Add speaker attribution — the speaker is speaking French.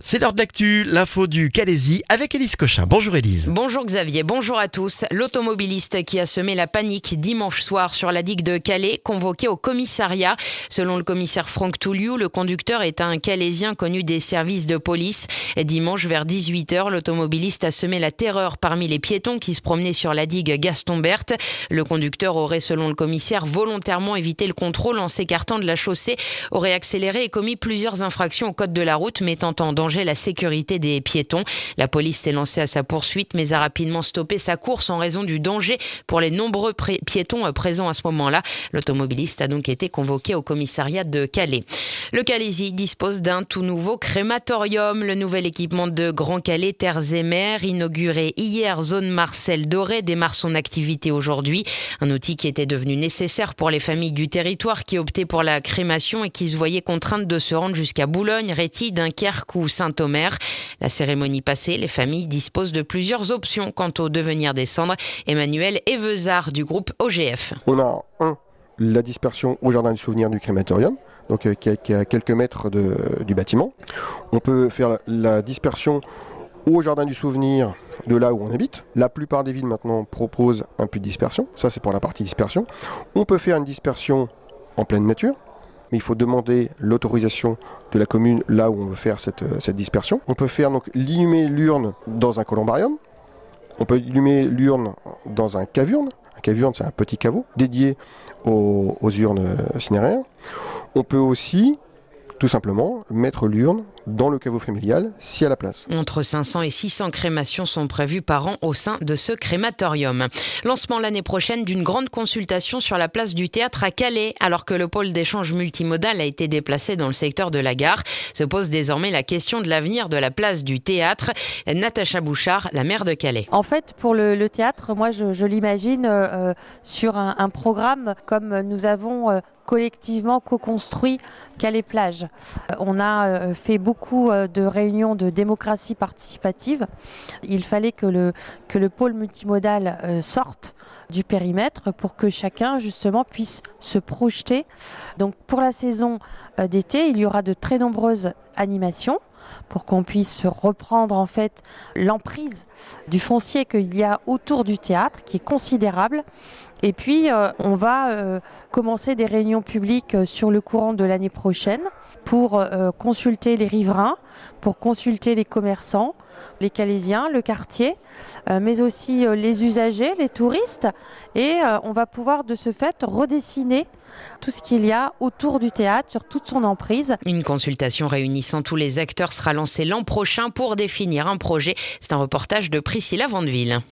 Speaker 1: C'est l'heure de l'actu, l'info du Calaisis avec Élise Cochin. Bonjour Élise.
Speaker 2: Bonjour Xavier, bonjour à tous. L'automobiliste qui a semé la panique dimanche soir sur la digue de Calais, convoqué au commissariat. Selon le commissaire Franck Touliou, le conducteur est un Calaisien connu des services de police. Dimanche vers 18h, l'automobiliste a semé la terreur parmi les piétons qui se promenaient sur la digue Gaston Berthe. Le conducteur aurait, selon le commissaire, volontairement évité le contrôle en s'écartant de la chaussée, aurait accéléré et commis plusieurs infractions au code de la route, mettant en danger la sécurité des piétons. La police s'est lancée à sa poursuite, mais a rapidement stoppé sa course en raison du danger pour les nombreux piétons présents à ce moment-là. L'automobiliste a donc été convoqué au commissariat de Calais. Le Calaisis dispose d'un tout nouveau crématorium. Le nouvel équipement de Grand Calais Terres et Mers, inauguré hier, zone Marcel Doré, démarre son activité aujourd'hui. Un outil qui était devenu nécessaire pour les familles du territoire qui optaient pour la crémation et qui se voyaient contraintes de se rendre jusqu'à Boulogne, Réthy, Dunkerque ou Saint-Omer. La cérémonie passée, les familles disposent de plusieurs options quant au devenir des cendres. Emmanuel Evezard du groupe OGF.
Speaker 3: On a la dispersion au jardin du souvenir du crématorium, donc qui est à quelques mètres du bâtiment. On peut faire la dispersion au jardin du souvenir de là où on habite. La plupart des villes maintenant proposent un puits de dispersion. Ça, c'est pour la partie dispersion. On peut faire une dispersion en pleine nature, mais il faut demander l'autorisation de la commune là où on veut faire cette dispersion. On peut faire donc inhumer l'urne dans un columbarium. On peut inhumer l'urne dans un cave-urne. Un cave-urne, c'est un petit caveau dédié aux urnes cinéraires. On peut aussi, tout simplement, mettre l'urne dans le caveau familial, si à la place.
Speaker 2: Entre 500 et 600 crémations sont prévues par an au sein de ce crématorium. Lancement l'année prochaine d'une grande consultation sur la place du Théâtre à Calais. Alors que le pôle d'échange multimodal a été déplacé dans le secteur de la gare, se pose désormais la question de l'avenir de la place du Théâtre. Natacha Bouchard, la maire de Calais.
Speaker 4: En fait, pour le théâtre, moi je l'imagine sur un programme comme nous avons collectivement co-construit Calais-Plage. On a fait beaucoup de réunions de démocratie participative. Il fallait que le pôle multimodal sorte du périmètre pour que chacun justement puisse se projeter. Donc pour la saison d'été, il y aura de très nombreuses animations pour qu'on puisse reprendre en fait l'emprise du foncier qu'il y a autour du théâtre qui est considérable. Et puis on va commencer des réunions publiques sur le courant de l'année prochaine pour consulter les riverains, pour consulter les commerçants, les Calaisiens, le quartier, mais aussi les usagers, les touristes. Et on va pouvoir de ce fait redessiner tout ce qu'il y a autour du théâtre sur toute son emprise.
Speaker 2: Une consultation réunissant tous les acteurs sera lancée l'an prochain pour définir un projet. C'est un reportage de Priscilla Vandeville.